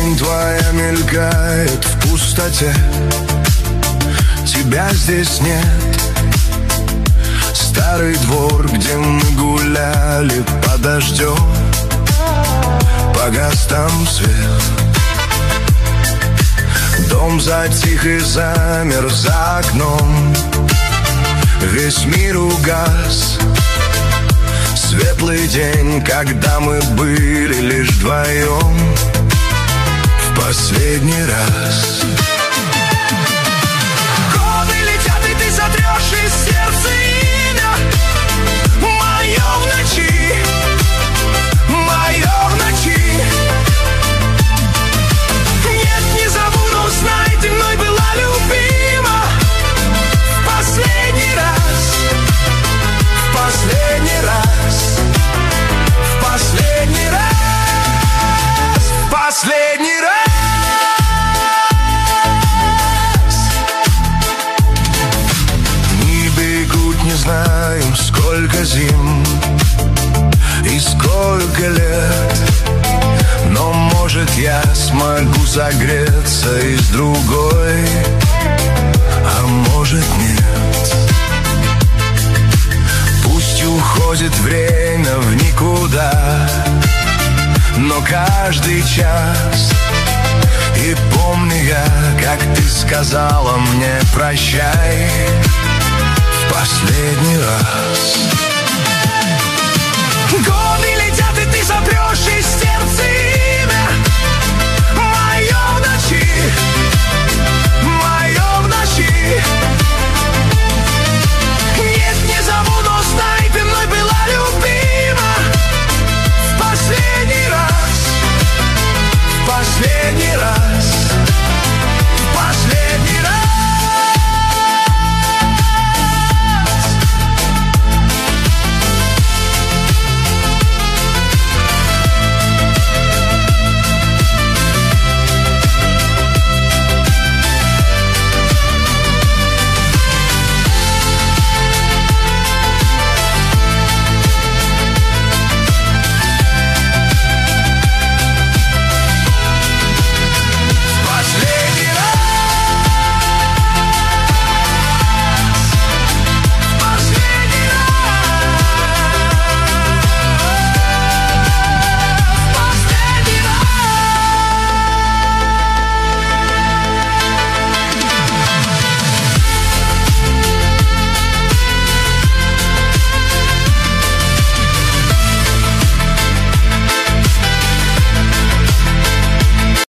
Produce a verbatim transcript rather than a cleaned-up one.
Тень твоя мелькает в пустоте, тебя здесь нет. Старый двор, где мы гуляли под дождем, погас там свет. Дом затих и замер за окном, весь мир угас. Светлый день, когда мы были лишь вдвоем, в последний раз. Годы летят, и ты сотрешь из сердца имя мое в ночи, мое в ночи. Нет, не забуду, знай, ты мной была любима. В последний раз, в последний раз, в последний раз, в последний раз. Дни бегут, не знаем, сколько зим и сколько лет, но, может, я смогу согреться и с другой, а может, нет. Пусть уходит время в никуда, но каждый час. И помню я, как ты сказала мне прощай в последний раз. Годы летят, и ты сотрешь из сердца имя мое в ночи, мое в ночи. Нет, не забуду, знай, ты мной была любима. В последний раз, в последний